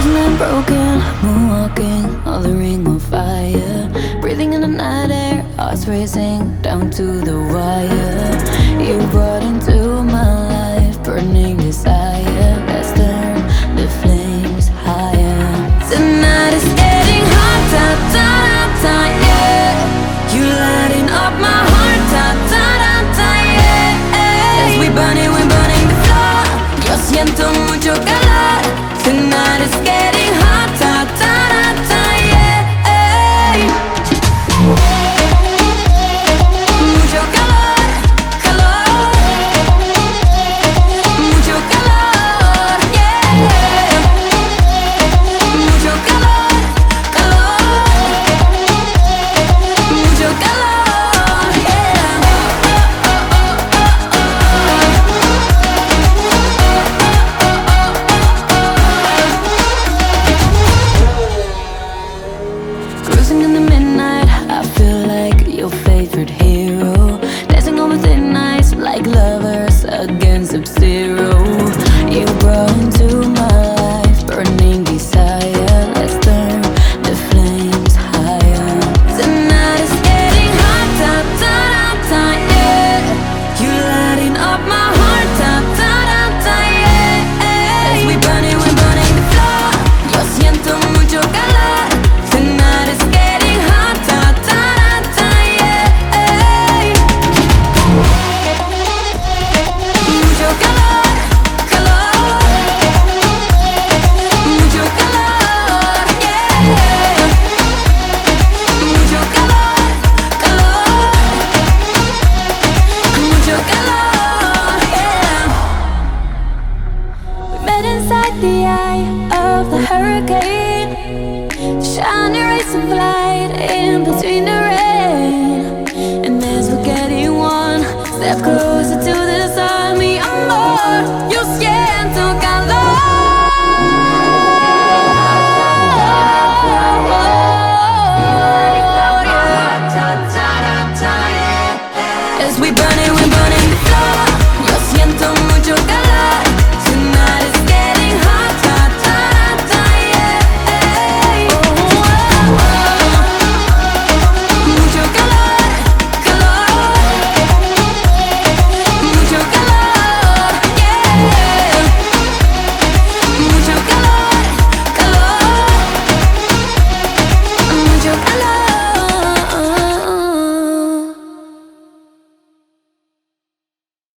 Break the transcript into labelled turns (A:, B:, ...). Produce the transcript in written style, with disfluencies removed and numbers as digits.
A: and broken, moonwalking, all the ring on fire. Breathing in the night air, hearts racing down to the wire. You brought into my life, burning desire. Let's turn the flames higher. Tonight is getting hot, ta ta ta, yeah. You lighting up my heart, ta ta ta, yeah. As we burning the floor. Yo siento mucho calor. Tonight is getting hot, ta ta ta, yeah. Mucho calor, calor. Mucho calor, yeah. Mucho calor, calor. Mucho calor, yeah. Cruising in the midnight, I feel like your favorite hero. Dancing on within ice like lovers against Sub-Zero. You brought into my life, burning desire. Let's turn the flames higher. Tonight is getting hot, ta ta ta, yeah. You lighting up my heart, ta ta ta, yeah. As we burning the floor. Yo siento mucho calor. Tonight is getting hot, ta ta ta, yeah. Mucho calor, calor. Mucho calor, yeah. Mucho calor, calor. Mucho calor, yeah. We met inside the eye of the hurricane. Shiny rays of light in between the rain. And as we're getting one step closer to the sun, mi amor, yo siento calor.